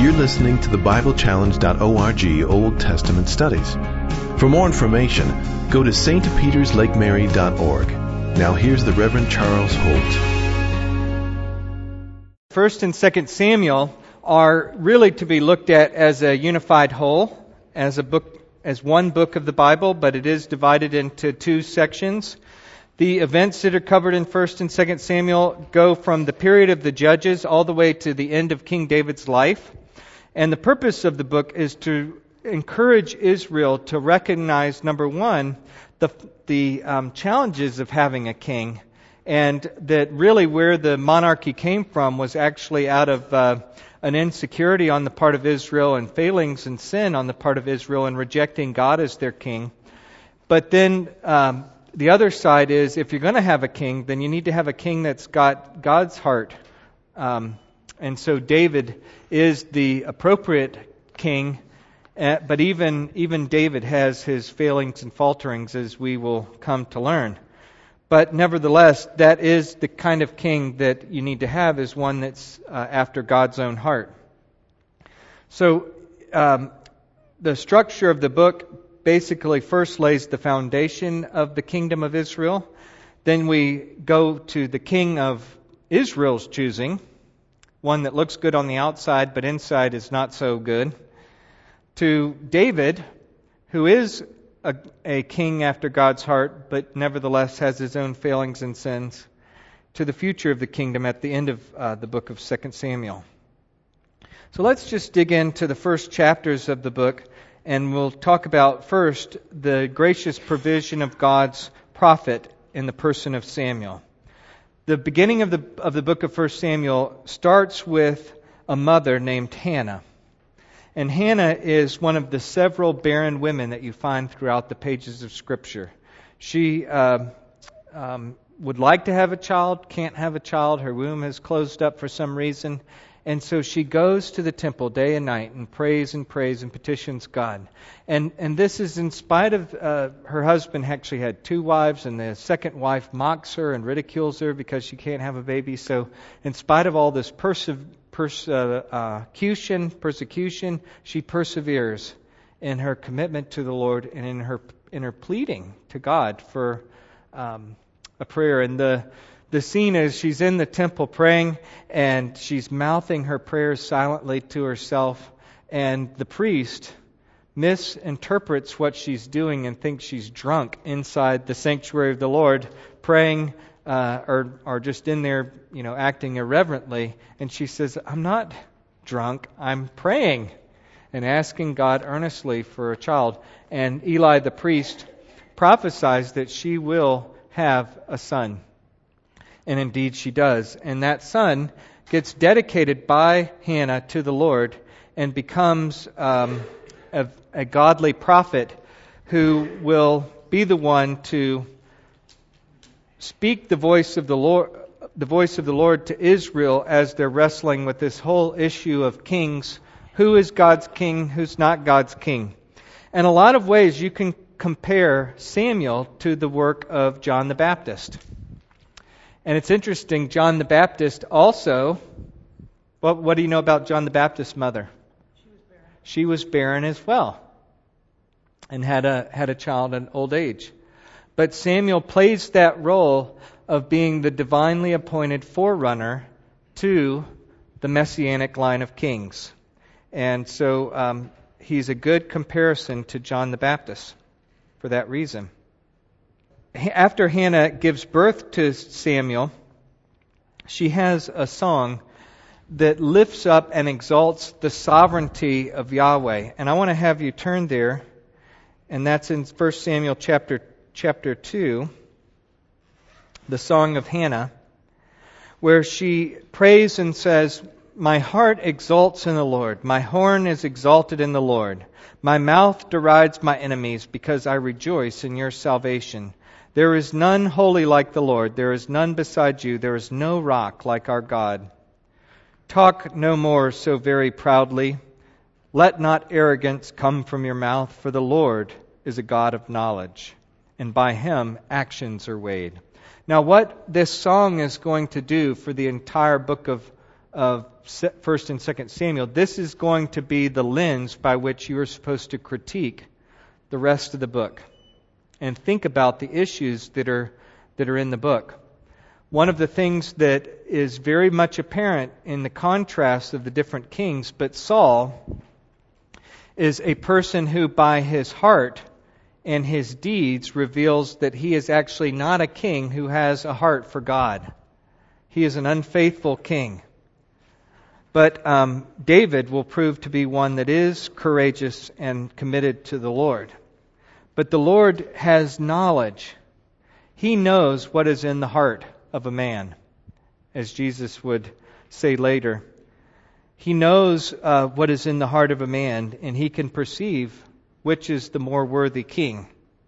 You're listening to the BibleChallenge.org Old Testament Studies. For more information, go to stpeterslakeMary.org. Now here's the Reverend Charles Holt. 1 and 2 Samuel are really to be looked at as a unified whole, as one book of the Bible, but it is divided into two sections. The events that are covered in 1 and 2 Samuel go from the period of the Judges all the way to the end of King David's life. And the purpose of the book is to encourage Israel to recognize, number one, the challenges of having a king, and that really where the monarchy came from was actually out of an insecurity on the part of Israel and failings and sin on the part of Israel in rejecting God as their king. But then the other side is, if you're going to have a king, then you need to have a king that's got God's heart. And so David is the appropriate king, but even David has his failings and falterings, as we will come to learn. But nevertheless, that is the kind of king that you need to have, is one that's after God's own heart. So the structure of the book basically first lays the foundation of the kingdom of Israel. Then we go to the king of Israel's choosing, one that looks good on the outside, but inside is not so good. To David, who is a king after God's heart, but nevertheless has his own failings and sins. To the future of the kingdom at the end of the book of 2 Samuel. So let's just dig into the first chapters of the book, and we'll talk about first the gracious provision of God's prophet in the person of Samuel. The beginning of the book of 1 Samuel starts with a mother named Hannah. And Hannah is one of the several barren women that you find throughout the pages of Scripture. She would like to have a child, can't have a child. Her womb has closed up for some reason. And so she goes to the temple day and night and prays and petitions God. And this is in spite of her husband actually had two wives, and the second wife mocks her and ridicules her because she can't have a baby. So in spite of all this persecution, she perseveres in her commitment to the Lord and in her pleading to God for a prayer. And the scene is she's in the temple praying, and she's mouthing her prayers silently to herself, and the priest misinterprets what she's doing and thinks she's drunk inside the sanctuary of the Lord, praying or just in there, acting irreverently. And she says, "I'm not drunk, I'm praying and asking God earnestly for a child." And Eli the priest prophesies that she will have a son. And indeed she does. And that son gets dedicated by Hannah to the Lord and becomes a godly prophet who will be the one to speak the voice of the Lord to Israel as they're wrestling with this whole issue of kings. Who is God's king? Who's not God's king? In a lot of ways you can compare Samuel to the work of John the Baptist. And it's interesting, John the Baptist also, what do you know about John the Baptist's mother? She was barren as well, and had a child in old age. But Samuel plays that role of being the divinely appointed forerunner to the messianic line of kings. And so he's a good comparison to John the Baptist for that reason. After Hannah gives birth to Samuel, she has a song that lifts up and exalts the sovereignty of Yahweh. And I want to have you turn there, and that's in 1 Samuel chapter 2, the Song of Hannah, where she prays and says, "My heart exalts in the Lord. My horn is exalted in the Lord. My mouth derides my enemies because I rejoice in your salvation. There is none holy like the Lord. There is none beside you. There is no rock like our God. Talk no more so very proudly. Let not arrogance come from your mouth, for the Lord is a God of knowledge, and by Him actions are weighed." Now what this song is going to do for the entire book of 1st and 2nd Samuel, this is going to be the lens by which you are supposed to critique the rest of the book and think about the issues that are in the book. One of the things that is very much apparent in the contrast of the different kings, but Saul is a person who by his heart and his deeds reveals that he is actually not a king who has a heart for God. He is an unfaithful king. But David will prove to be one that is courageous and committed to the Lord. But the Lord has knowledge. He knows what is in the heart of a man, as Jesus would say later. He knows what is in the heart of a man, and he can perceive which is the more worthy king.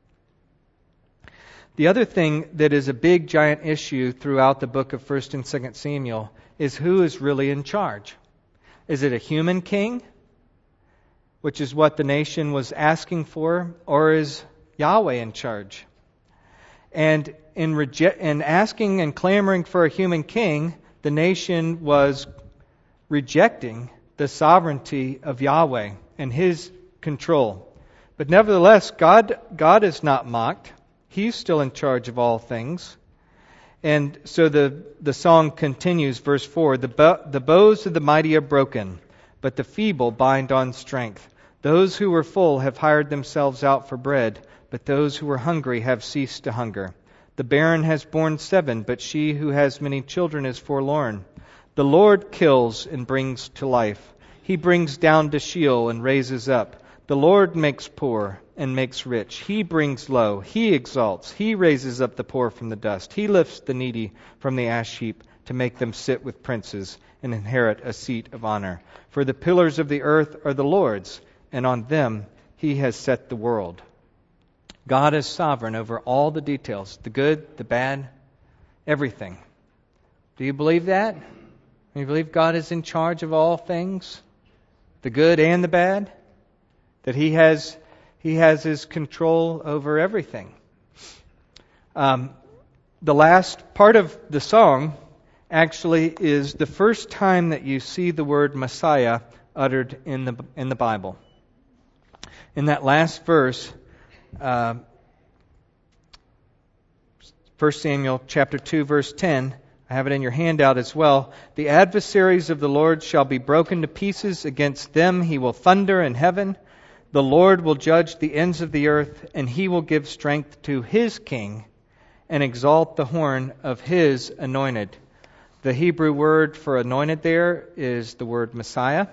The other thing that is a big, giant issue throughout the book of 1st and 2nd Samuel is who is really in charge. Is it a human king, which is what the nation was asking for, or is Yahweh in charge? And in asking and clamoring for a human king, the nation was rejecting the sovereignty of Yahweh and His control. But nevertheless, God is not mocked. He's still in charge of all things. And so the song continues, verse 4, the bows of the mighty are broken, but the feeble bind on strength. Those who were full have hired themselves out for bread, but those who were hungry have ceased to hunger. The barren has borne 7, but she who has many children is forlorn. The Lord kills and brings to life. He brings down to Sheol and raises up. The Lord makes poor and makes rich. He brings low. He exalts. He raises up the poor from the dust. He lifts the needy from the ash heap to make them sit with princes and inherit a seat of honor. For the pillars of the earth are the Lord's, and on them He has set the world. God is sovereign over all the details, the good, the bad, everything. Do you believe that? Do you believe God is in charge of all things, the good and the bad? That He has His control over everything. The last part of the song actually is the first time that you see the word Messiah uttered in the Bible. In that last verse, 1 Samuel chapter 2, verse 10, I have it in your handout as well. The adversaries of the Lord shall be broken to pieces. Against them He will thunder in heaven. The Lord will judge the ends of the earth, and He will give strength to His king and exalt the horn of His anointed. The Hebrew word for anointed there is the word Messiah.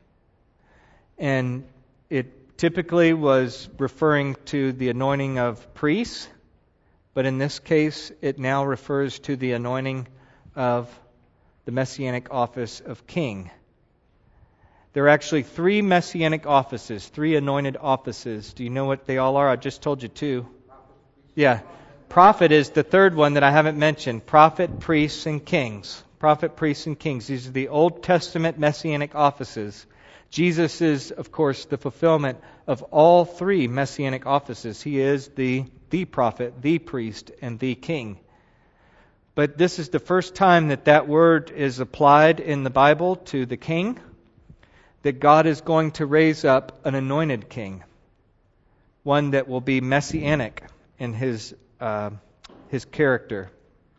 And it typically was referring to the anointing of priests, but in this case it now refers to the anointing of the messianic office of king. There are actually 3 messianic offices, 3 anointed offices. Do you know what they all are? I just told you 2. Yeah. Prophet is the third one that I haven't mentioned. Prophet, priests, and kings. Prophet, priests, and kings. These are the Old Testament messianic offices. Jesus is, of course, the fulfillment of all 3 messianic offices. He is the prophet, the priest, and the king. But this is the first time that word is applied in the Bible to the king, that God is going to raise up an anointed king, one that will be messianic in his character.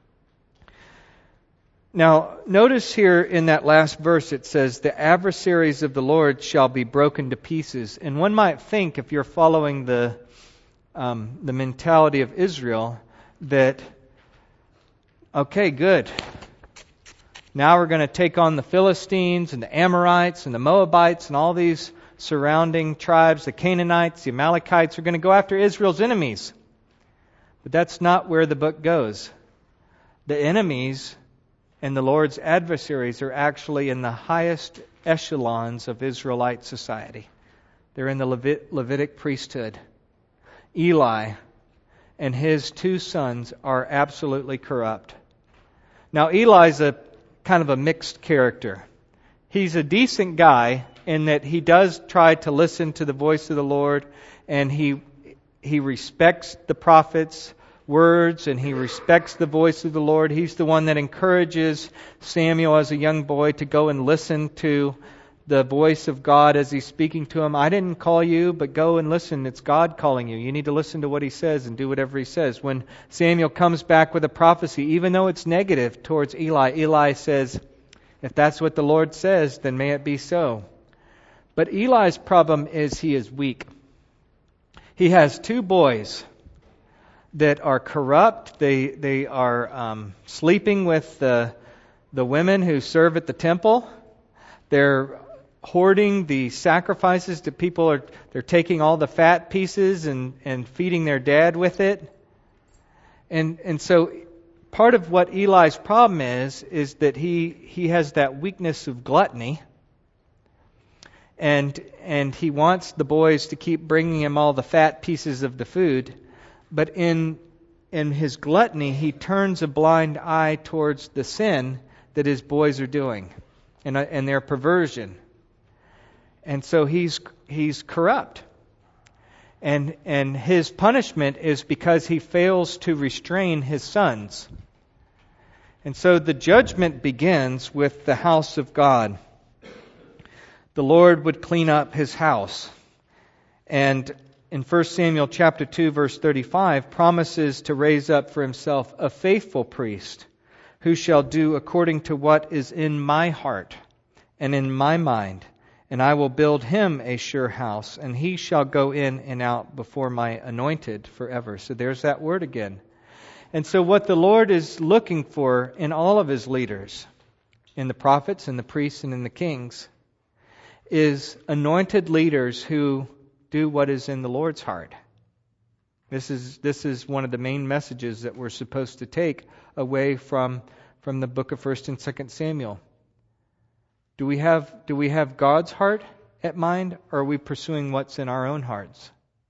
Now, notice here in that last verse it says, the adversaries of the Lord shall be broken to pieces. And one might think, if you're following the mentality of Israel, that, okay, good. Now we're going to take on the Philistines and the Amorites and the Moabites and all these surrounding tribes, the Canaanites, the Amalekites. We're going to go after Israel's enemies. But that's not where the book goes. The enemies and the Lord's adversaries are actually in the highest echelons of Israelite society. They're in the Levitic priesthood. Eli and his 2 sons are absolutely corrupt. Now, Eli's a kind of a mixed character. He's a decent guy in that he does try to listen to the voice of the Lord, and he respects the prophets words and he respects the voice of the Lord. He's the one that encourages Samuel as a young boy to go and listen to the voice of God as he's speaking to him. I didn't call you, but go and listen. It's God calling you. You need to listen to what he says and do whatever he says. When Samuel comes back with a prophecy, even though it's negative towards Eli, Eli says, if that's what the Lord says, then may it be so. But Eli's problem is he is weak. He has two boys that are corrupt. They are sleeping with the women who serve at the temple. They're hoarding the sacrifices that they're taking all the fat pieces and feeding their dad with it. And so part of what Eli's problem is that he has that weakness of gluttony. And he wants the boys to keep bringing him all the fat pieces of the food. But in his gluttony, he turns a blind eye towards the sin that his boys are doing and their perversion. And so he's corrupt. And his punishment is because he fails to restrain his sons. And so the judgment begins with the house of God. The Lord would clean up his house. And in 1 Samuel chapter 2, verse 35, promises to raise up for himself a faithful priest who shall do according to what is in my heart and in my mind. And I will build him a sure house, and he shall go in and out before my anointed forever. So there's that word again. And so what the Lord is looking for in all of his leaders, in the prophets, in the priests, and in the kings, is anointed leaders who do what is in the Lord's heart. This is one of the main messages that we're supposed to take away from the book of 1 and 2 Samuel. Do we have God's heart at mind, or are we pursuing what's in our own hearts?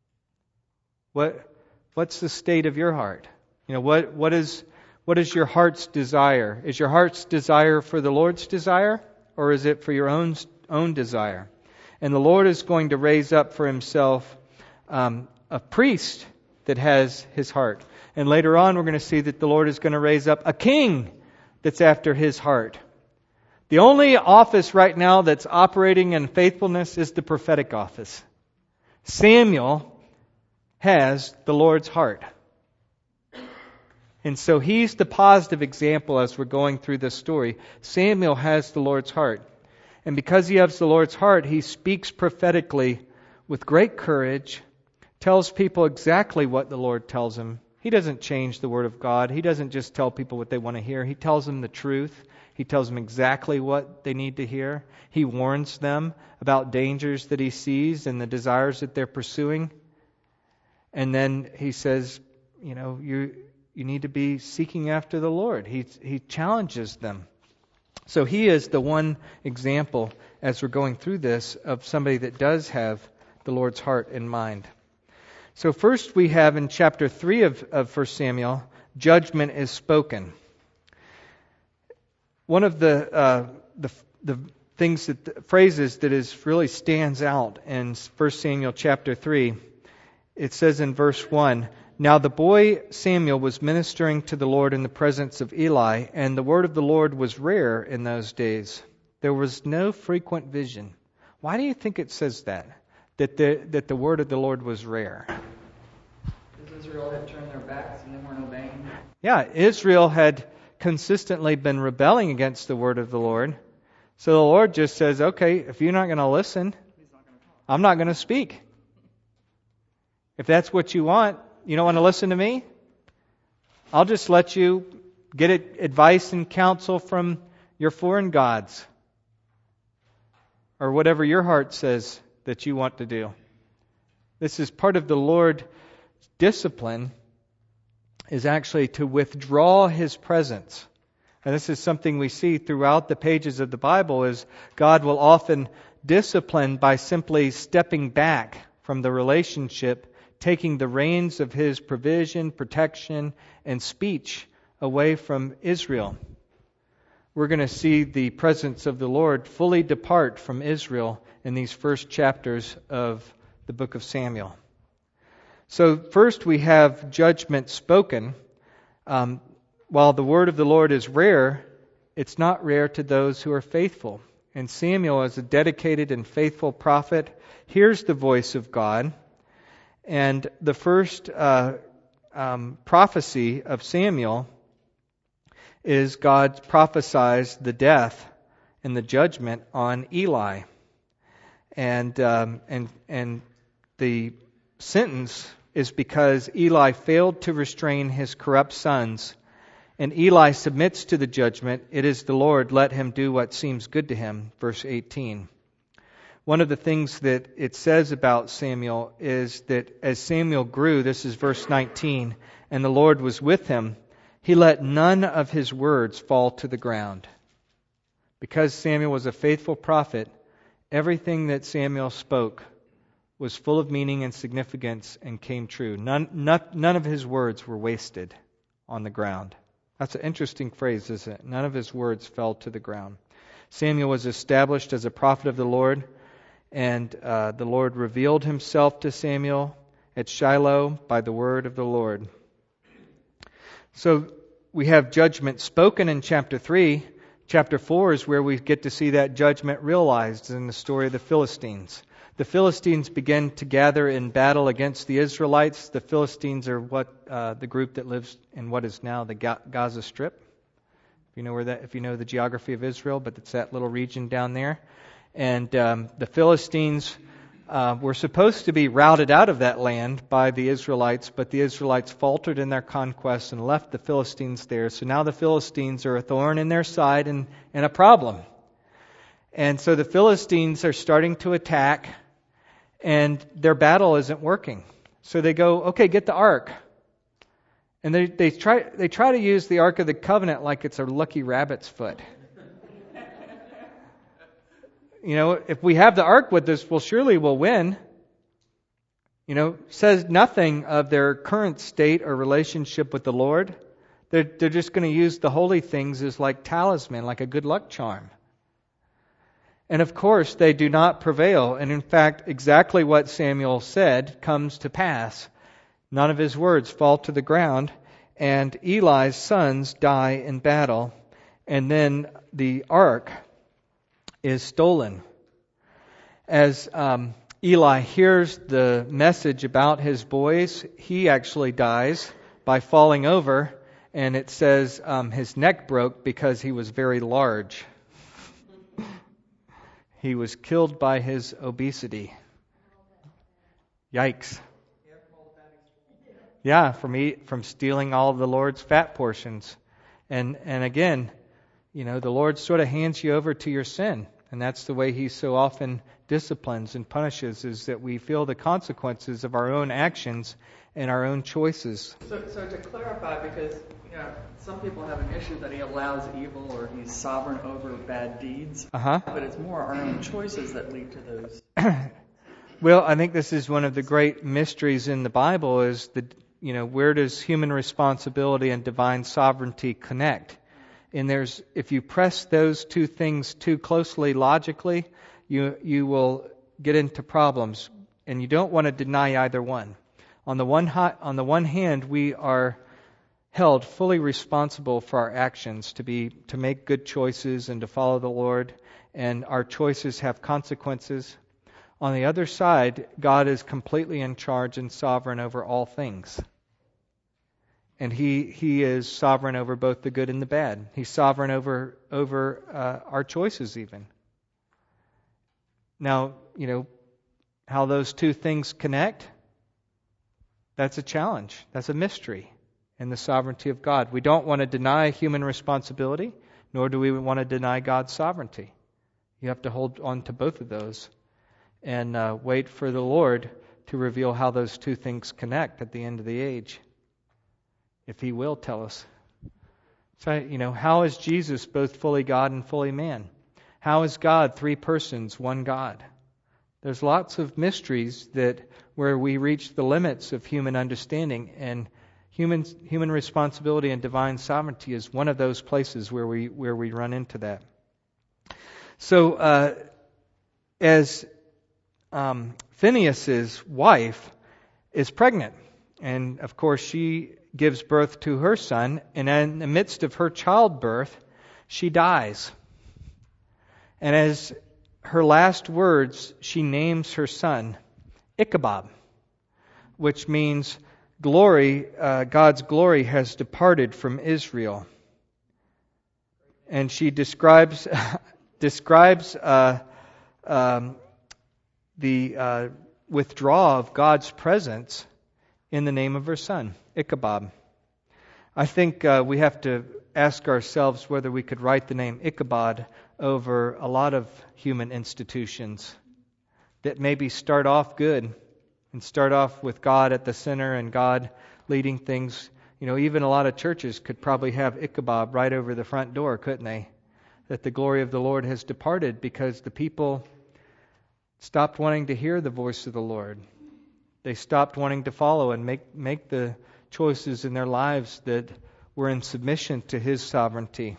What's the state of your heart? What is your heart's desire? Is your heart's desire for the Lord's desire, or is it for your own desire? And the Lord is going to raise up for himself a priest that has his heart. And later on we're going to see that the Lord is going to raise up a king that's after his heart. The only office right now that's operating in faithfulness is the prophetic office. Samuel has the Lord's heart. And so he's the positive example as we're going through this story. Samuel has the Lord's heart. And because he has the Lord's heart, he speaks prophetically with great courage, tells people exactly what the Lord tells him. He doesn't change the Word of God. He doesn't just tell people what they want to hear. He tells them the truth. He tells them exactly what they need to hear. He warns them about dangers that he sees and the desires that they're pursuing. And then he says, you need to be seeking after the Lord. He challenges them. So he is the one example, as we're going through this, of somebody that does have the Lord's heart in mind. So first we have in chapter 3 of 1 Samuel, judgment is spoken. One of the phrases that is really stands out in 1 Samuel chapter 3, it says in verse 1, Now the boy Samuel was ministering to the Lord in the presence of Eli, and the word of the Lord was rare in those days. There was no frequent vision. Why do you think it says that the word of the Lord was rare? Because Israel had turned their backs and they weren't obeying. Yeah, Israel had consistently been rebelling against the word of the Lord. So the Lord just says, okay, if you're not going to listen, I'm not going to speak. If that's what you want, you don't want to listen to me? I'll just let you get advice and counsel from your foreign gods. Or whatever your heart says that you want to do. This is part of the Lord's discipline, is actually to withdraw His presence. And this is something we see throughout the pages of the Bible, is God will often discipline by simply stepping back from the relationship, taking the reins of His provision, protection, and speech away from Israel. We're going to see the presence of the Lord fully depart from Israel in these first chapters of the book of Samuel. So first we have judgment spoken. While the word of the Lord is rare, it's not rare to those who are faithful. And Samuel, as a dedicated and faithful prophet, hears the voice of God. And the first prophecy of Samuel is God prophesies the death and the judgment on Eli. And the sentence is because Eli failed to restrain his corrupt sons. And Eli submits to the judgment. It is the Lord, let him do what seems good to him. Verse 18. One of the things that it says about Samuel is that as Samuel grew, this is verse 19, and the Lord was with him, he let none of his words fall to the ground. Because Samuel was a faithful prophet, everything that Samuel spoke was full of meaning and significance and came true. None of his words were wasted on the ground. That's an interesting phrase, isn't it? None of his words fell to the ground. Samuel was established as a prophet of the Lord, and the Lord revealed himself to Samuel at Shiloh by the word of the Lord. So we have judgment spoken in chapter 3. Chapter 4 is where we get to see that judgment realized in the story of the Philistines. The Philistines begin to gather in battle against the Israelites. The Philistines are the group that lives in what is now the Gaza Strip. If you know the geography of Israel, but it's that little region down there. And the Philistines were supposed to be routed out of that land by the Israelites, but the Israelites faltered in their conquest and left the Philistines there. So now the Philistines are a thorn in their side and a problem. And so the Philistines are starting to attack, and their battle isn't working. So they go, okay, get the ark. And they try to use the Ark of the Covenant like it's a lucky rabbit's foot. If we have the ark with us, well, surely we'll win. Says nothing of their current state or relationship with the Lord. They're just going to use the holy things as like talisman, like a good luck charm. And of course, they do not prevail. And in fact, exactly what Samuel said comes to pass. None of his words fall to the ground, and Eli's sons die in battle. And then the ark is stolen. As Eli hears the message about his boys, he actually dies by falling over, and it says his neck broke because he was very large. He was killed by his obesity. Yikes. Yeah, from stealing all of the Lord's fat portions. And again, the Lord sort of hands you over to your sin. And that's the way He so often disciplines and punishes, is that we feel the consequences of our own actions and our own choices. So to clarify, because some people have an issue that He allows evil or He's sovereign over bad deeds. But it's more our own choices that lead to those. Well, I think this is one of the great mysteries in the Bible, is where does human responsibility and divine sovereignty connect? And if you press those two things too closely logically, you will get into problems, and you don't want to deny either one. On the one hand, we are held fully responsible for our actions, to make good choices and to follow the Lord, and our choices have consequences. On the other side, God is completely in charge and sovereign over all things. And He is sovereign over both the good and the bad. He's sovereign over our choices even. Now, how those two things connect, that's a challenge. That's a mystery in the sovereignty of God. We don't want to deny human responsibility, nor do we want to deny God's sovereignty. You have to hold on to both of those and wait for the Lord to reveal how those two things connect at the end of the age, if He will tell us. So, how is Jesus both fully God and fully man? How is God three persons, one God? There's lots of mysteries where we reach the limits of human understanding, and human responsibility and divine sovereignty is one of those places where we run into that. So, as Phinehas's wife, is pregnant. And of course, she gives birth to her son, and in the midst of her childbirth, she dies. And as her last words, she names her son Ichabod, which means glory. God's glory has departed from Israel. And she describes the withdrawal of God's presence in the name of her son, Ichabod. I think we have to ask ourselves whether we could write the name Ichabod over a lot of human institutions that maybe start off good and start off with God at the center and God leading things. Even a lot of churches could probably have Ichabod right over the front door, couldn't they? That the glory of the Lord has departed because the people stopped wanting to hear the voice of the Lord. They stopped wanting to follow and make the choices in their lives that were in submission to His sovereignty.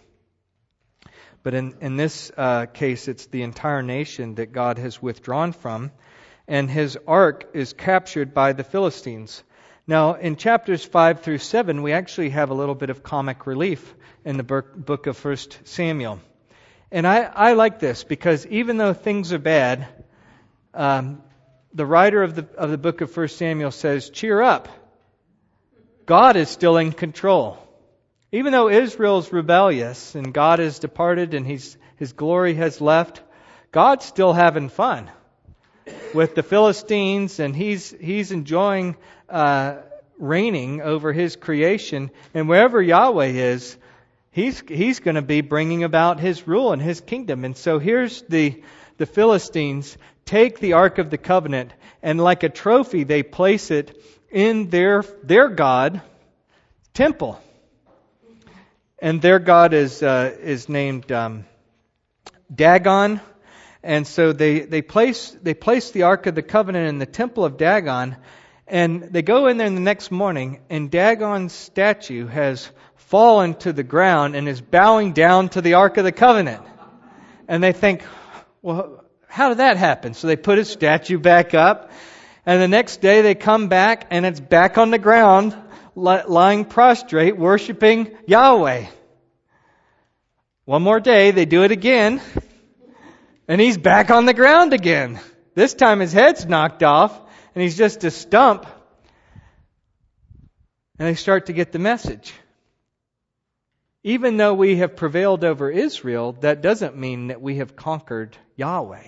But in this case, it's the entire nation that God has withdrawn from, and His ark is captured by the Philistines. Now, in chapters 5 through 7, we actually have a little bit of comic relief in the book of 1 Samuel. And I like this because even though things are bad, the writer of the book of 1 Samuel says, cheer up. God is still in control. Even though Israel is rebellious and God has departed and His glory has left, God's still having fun with the Philistines, and He's enjoying reigning over His creation. And wherever Yahweh is, He's going to be bringing about His rule and His kingdom. And so here's the Philistines take the Ark of the Covenant, and like a trophy, they place it in their God temple. And their God is named Dagon. And so they place the Ark of the Covenant in the temple of Dagon, and they go in there the next morning, and Dagon's statue has fallen to the ground and is bowing down to the Ark of the Covenant. And they think, well, how did that happen? So they put his statue back up, and the next day they come back, and it's back on the ground, lying prostrate, worshiping Yahweh. One more day, they do it again, and he's back on the ground again. This time his head's knocked off, and he's just a stump. And they start to get the message. Even though we have prevailed over Israel, that doesn't mean that we have conquered Yahweh.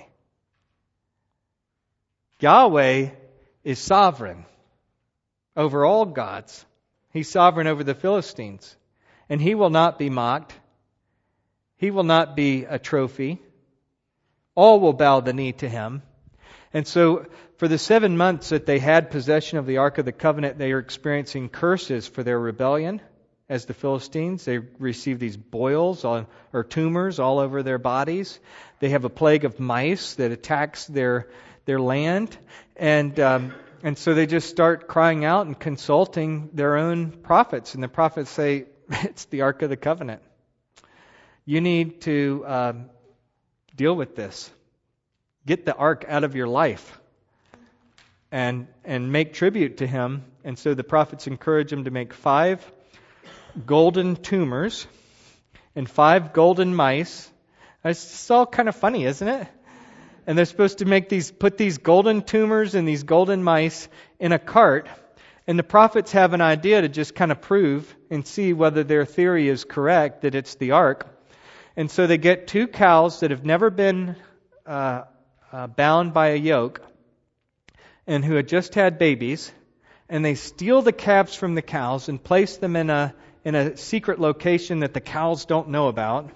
Yahweh is sovereign over all gods. He's sovereign over the Philistines. And He will not be mocked. He will not be a trophy. All will bow the knee to Him. And so, for the 7 months that they had possession of the Ark of the Covenant, they are experiencing curses for their rebellion. As the Philistines, they receive these boils or tumors all over their bodies. They have a plague of mice that attacks their land. And so they just start crying out and consulting their own prophets. And the prophets say, it's the Ark of the Covenant. You need to deal with this. Get the ark out of your life and make tribute to Him. And so the prophets encourage him to make 5 golden tumors and 5 golden mice. It's all kind of funny, isn't it? And they're supposed to put these golden tumors and these golden mice in a cart. And the prophets have an idea to just kind of prove and see whether their theory is correct, that it's the ark. And so they get 2 cows that have never been bound by a yoke and who had just had babies, and they steal the calves from the cows and place them in a secret location that the cows don't know about.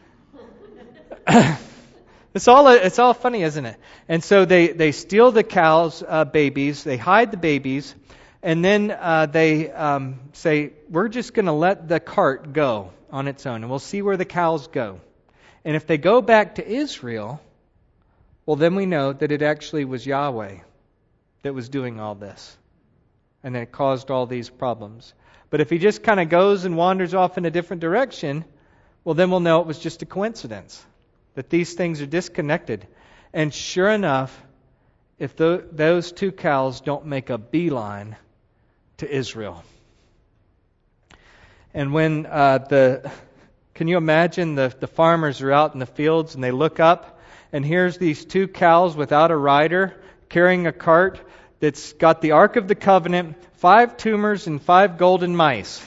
It's all funny, isn't it? And so they steal the cows' babies, they hide the babies, and then they say, we're just going to let the cart go on its own, and we'll see where the cows go. And if they go back to Israel, well, then we know that it actually was Yahweh that was doing all this, and that it caused all these problems. But if he just kind of goes and wanders off in a different direction, well, then we'll know it was just a coincidence, that these things are disconnected. And sure enough, if those two cows don't make a beeline to Israel. And when can you imagine the farmers are out in the fields and they look up and here's these two cows without a rider carrying a cart that's got the Ark of the Covenant, 5 tumors, and 5 golden mice.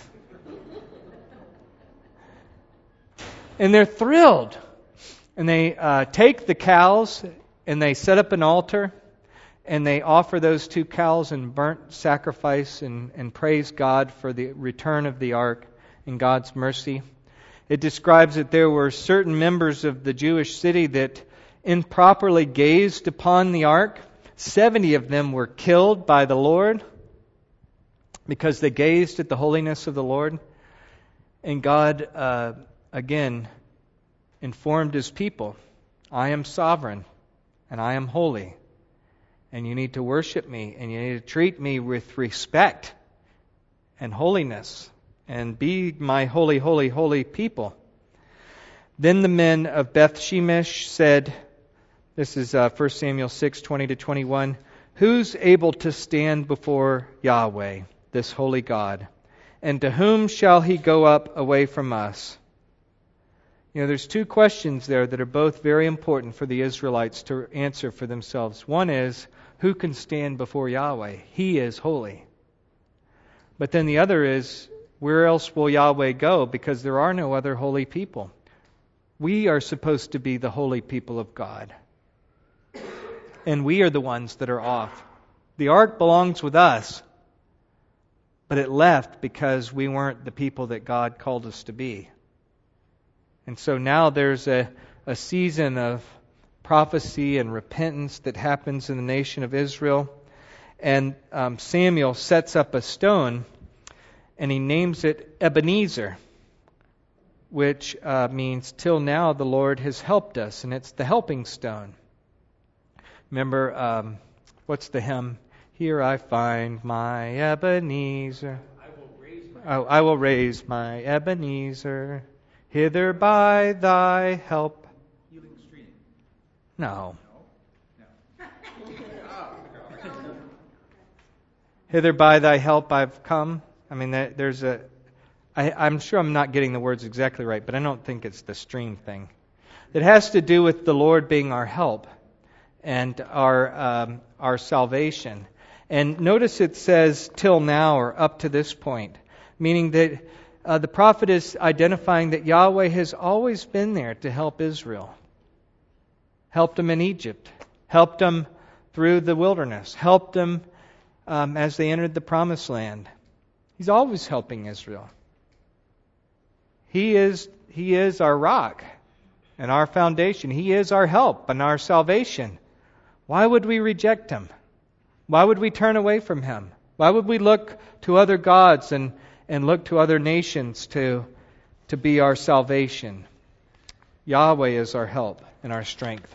And they're thrilled. And they take the cows and they set up an altar and they offer those 2 cows in burnt sacrifice and praise God for the return of the ark and God's mercy. It describes that there were certain members of the Jewish city that improperly gazed upon the ark. 70 of them were killed by the Lord because they gazed at the holiness of the Lord. And God, again, informed His people, I am sovereign and I am holy. And you need to worship me, and you need to treat me with respect and holiness, and be my holy, holy, holy people. Then the men of Beth Shemesh said, this is 1 Samuel 6, 20-21, who's able to stand before Yahweh, this holy God? And to whom shall he go up away from us? You know, there's 2 questions there that are both very important for the Israelites to answer for themselves. One is, who can stand before Yahweh? He is holy. But then the other is, where else will Yahweh go? Because there are no other holy people. We are supposed to be the holy people of God. And we are the ones that are off. The ark belongs with us, but it left because we weren't the people that God called us to be. And so now there's a season of prophecy and repentance that happens in the nation of Israel. And Samuel sets up a stone, and he names it Ebenezer, which means, till now the Lord has helped us, and it's the helping stone. Remember, what's the hymn? Here I find my Ebenezer. I will raise my Ebenezer. Hither by thy help. No. Hither by thy help I've come. I mean, I'm sure I'm not getting the words exactly right, but I don't think it's the stream thing. It has to do with the Lord being our help and our salvation. And notice it says till now, or up to this point, meaning that the prophet is identifying that Yahweh has always been there to help Israel. Helped them in Egypt, helped them through the wilderness, helped them as they entered the promised land. He's always helping Israel. He is our rock and our foundation. He is our help and our salvation. Why would we reject Him? Why would we turn away from Him? Why would we look to other gods and look to other nations to be our salvation? Yahweh is our help and our strength.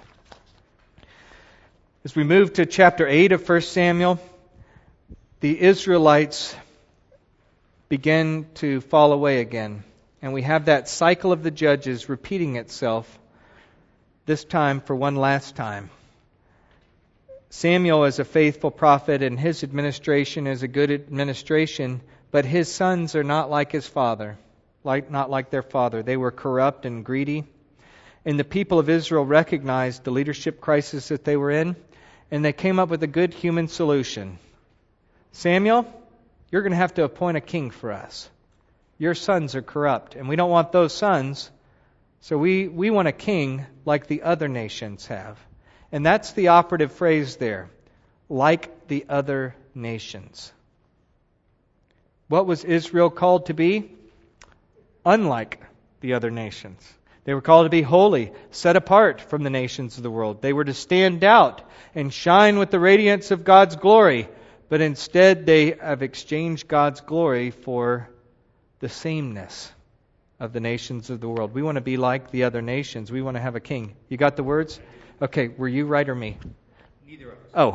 As we move to chapter 8 of 1 Samuel, the Israelites begin to fall away again. And we have that cycle of the judges repeating itself, this time for one last time. Samuel is a faithful prophet, and his administration is a good administration, but his sons are not like his father, not like their father. They were corrupt and greedy. And the people of Israel recognized the leadership crisis that they were in, and they came up with a good human solution. Samuel, you're going to have to appoint a king for us. Your sons are corrupt, and we don't want those sons, so we want a king like the other nations have. And that's the operative phrase there, like the other nations. What was Israel called to be? Unlike the other nations. They were called to be holy, set apart from the nations of the world. They were to stand out and shine with the radiance of God's glory. But instead they have exchanged God's glory for the sameness of the nations of the world. We want to be like the other nations. We want to have a king. You got the words? Okay, were you right or me? Neither of us. Oh.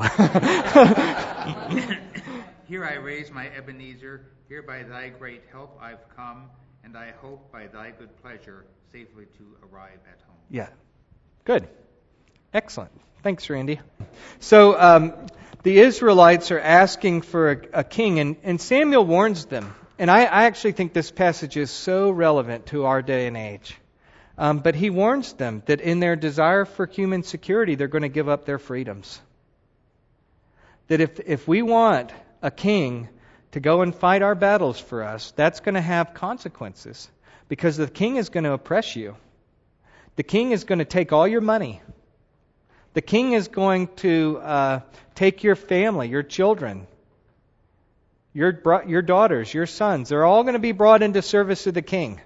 Here I raise my Ebenezer. Here by thy great help I've come, and I hope by thy good pleasure safely to arrive at home. Yeah. Good. Excellent. Thanks, Randy. So the Israelites are asking for a king, and Samuel warns them. And I actually think this passage is so relevant to our day and age. But he warns them that in their desire for human security, they're going to give up their freedoms. That if we want a king to go and fight our battles for us, that's going to have consequences. Because the king is going to oppress you. The king is going to take all your money. The king is going to take your family, your children, your daughters, your sons. They're all going to be brought into service of the king.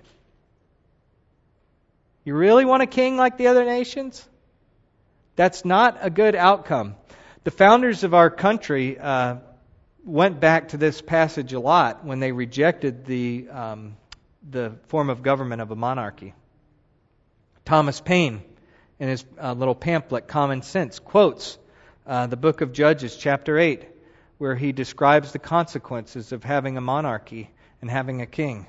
You really want a king like the other nations? That's not a good outcome. The founders of our country went back to this passage a lot when they rejected the form of government of a monarchy. Thomas Paine, in his little pamphlet, Common Sense, quotes the book of Judges, chapter 8, where he describes the consequences of having a monarchy and having a king.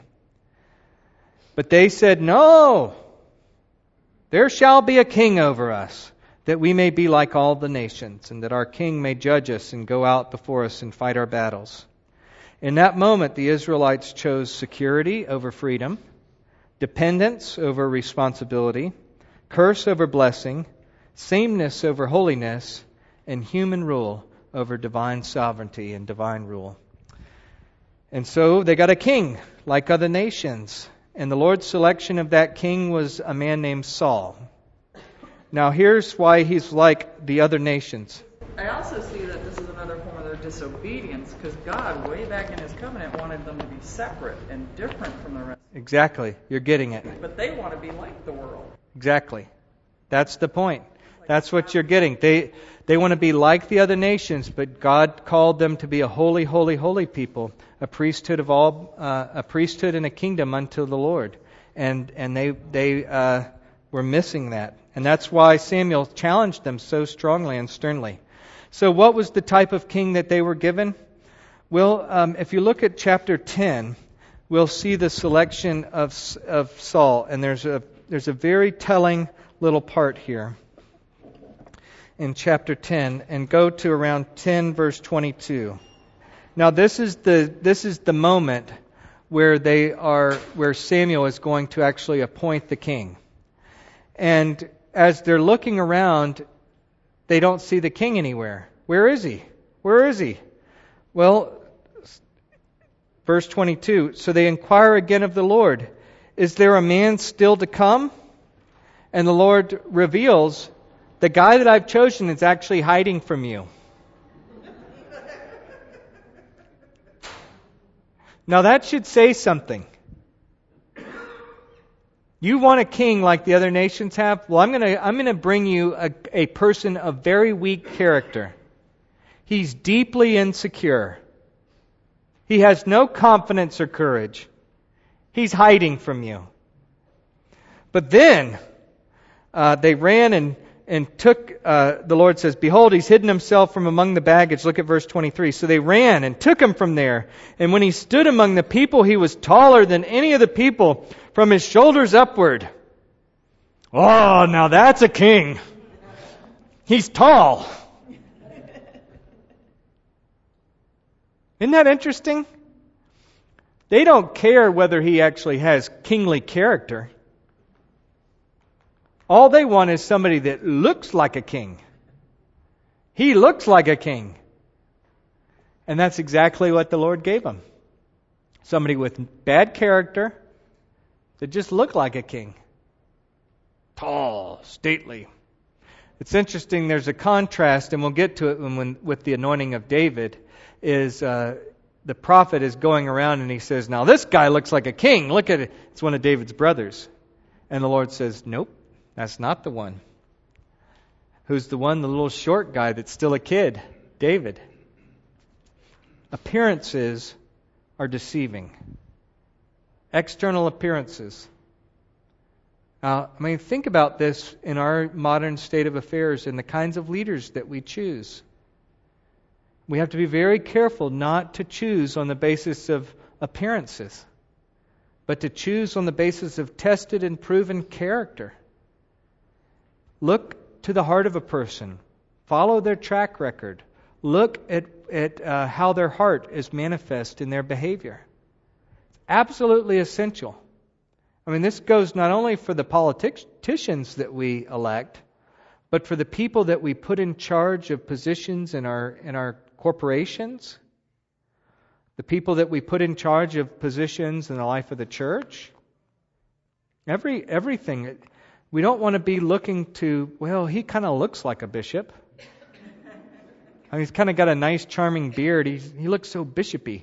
But they said, no, there shall be a king over us, that we may be like all the nations, and that our king may judge us and go out before us and fight our battles. In that moment, the Israelites chose security over freedom, dependence over responsibility, curse over blessing, sameness over holiness, and human rule over divine sovereignty and divine rule. And so they got a king like other nations. And the Lord's selection of that king was a man named Saul. Now here's why he's like the other nations. I also see that this is another form of their disobedience, because God, way back in His covenant, wanted them to be separate and different from the rest. Exactly. You're getting it. But they want to be like the world. Exactly. That's the point. That's what you're getting. They want to be like the other nations, but God called them to be a holy, holy, holy people, a priesthood and a kingdom unto the Lord. And they were missing that. And that's why Samuel challenged them so strongly and sternly. So what was the type of king that they were given? Well, if you look at chapter 10, we'll see the selection of Saul. And there's a very telling little part here in chapter 10, and go to around 10 verse 22. Now this is the moment where Samuel is going to actually appoint the king. And as they're looking around, they don't see the king anywhere. Where is he? Where is he? Well, verse 22, so they inquire again of the Lord, is there a man still to come? And the Lord reveals, the guy that I've chosen is actually hiding from you. Now that should say something. You want a king like the other nations have? Well, I'm going to bring you a person of very weak character. He's deeply insecure. He has no confidence or courage. He's hiding from you. But then they ran and took, the Lord says, behold, he's hidden himself from among the baggage. Look at verse 23. So they ran and took him from there. And when he stood among the people, he was taller than any of the people from his shoulders upward. Oh, now that's a king. He's tall. Isn't that interesting? They don't care whether he actually has kingly character. All they want is somebody that looks like a king. He looks like a king. And that's exactly what the Lord gave him. Somebody with bad character that just looked like a king. Tall, stately. It's interesting, there's a contrast, and we'll get to it with the anointing of David, is the prophet is going around and he says, now this guy looks like a king. Look at it. It's one of David's brothers. And the Lord says, nope. That's not the one. Who's the one? The little short guy that's still a kid. David. Appearances are deceiving. External appearances. Think about this in our modern state of affairs and the kinds of leaders that we choose. We have to be very careful not to choose on the basis of appearances, but to choose on the basis of tested and proven character. Look to the heart of a person. Follow their track record. Look at how their heart is manifest in their behavior. It's absolutely essential. I mean, this goes not only for the politicians that we elect, but for the people that we put in charge of positions in our corporations, the people that we put in charge of positions in the life of the church. Everything. We don't want to be looking to, well, he kind of looks like a bishop. I mean, he's kind of got a nice, charming beard. He looks so bishopy.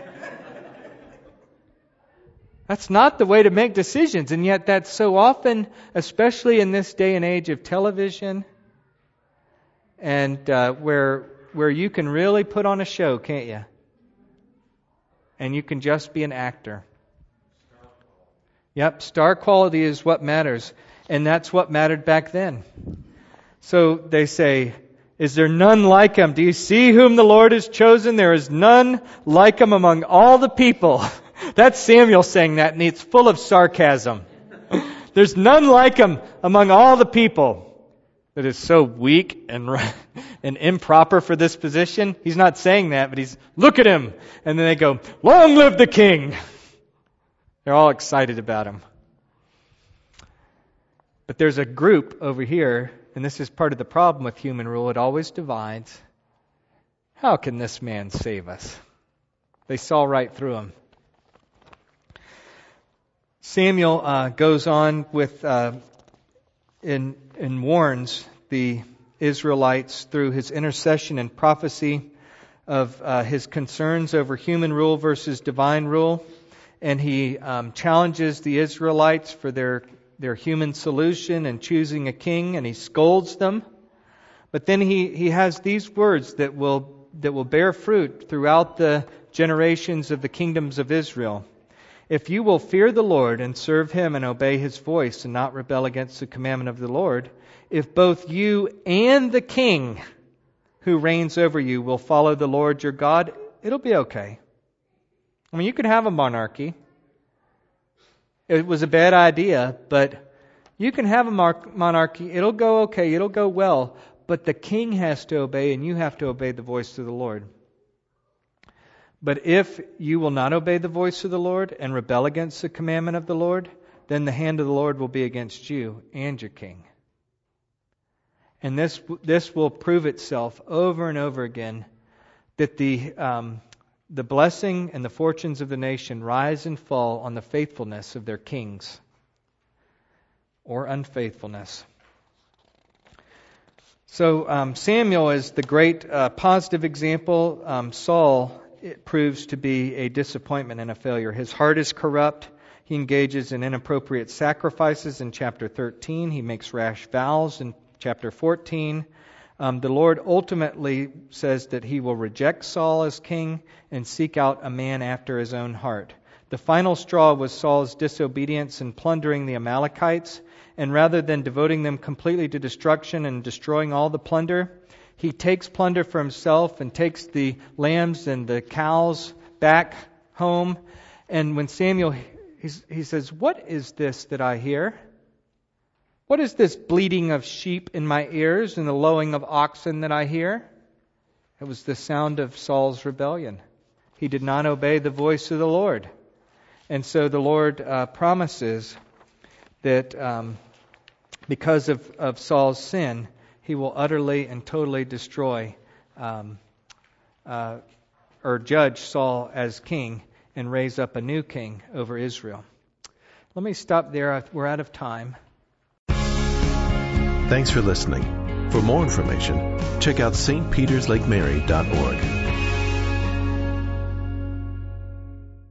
That's not the way to make decisions, and yet that's so often, especially in this day and age of television, and where you can really put on a show, can't you? And you can just be an actor. Yep, star quality is what matters, and that's what mattered back then. So they say, is there none like him? Do you see whom the Lord has chosen? There is none like him among all the people. That's Samuel saying that, and it's full of sarcasm. There's none like him among all the people. That is so weak and improper for this position. He's not saying that, but he's, look at him. And then they go, long live the king. They're all excited about him. But there's a group over here, and this is part of the problem with human rule. It always divides. How can this man save us? They saw right through him. Samuel goes on with and warns the Israelites through his intercession and prophecy of his concerns over human rule versus divine rule, and he challenges the Israelites for their human solution and choosing a king, and he scolds them. But then he has these words that will bear fruit throughout the generations of the kingdoms of Israel. If you will fear the Lord and serve Him and obey His voice and not rebel against the commandment of the Lord, if both you and the king who reigns over you will follow the Lord your God, it'll be okay. I mean, you can have a monarchy. It was a bad idea, but you can have a monarchy. It'll go okay. It'll go well. But the king has to obey, and you have to obey the voice of the Lord. But if you will not obey the voice of the Lord and rebel against the commandment of the Lord, then the hand of the Lord will be against you and your king. And this will prove itself over and over again, that the blessing and the fortunes of the nation rise and fall on the faithfulness of their kings or unfaithfulness. So Samuel is the great positive example. Saul, it proves to be a disappointment and a failure. His heart is corrupt. He engages in inappropriate sacrifices in chapter 13. He makes rash vows in chapter 14. The Lord ultimately says that He will reject Saul as king and seek out a man after His own heart. The final straw was Saul's disobedience in plundering the Amalekites, and rather than devoting them completely to destruction and destroying all the plunder, he takes plunder for himself and takes the lambs and the cows back home. And when Samuel, he says, "What is this that I hear? What is this bleating of sheep in my ears and the lowing of oxen that I hear?" It was the sound of Saul's rebellion. He did not obey the voice of the Lord. And so the Lord promises that because of Saul's sin, He will utterly and totally destroy or judge Saul as king and raise up a new king over Israel. Let me stop there. We're out of time. Thanks for listening. For more information, check out stpeterslakeMary.org.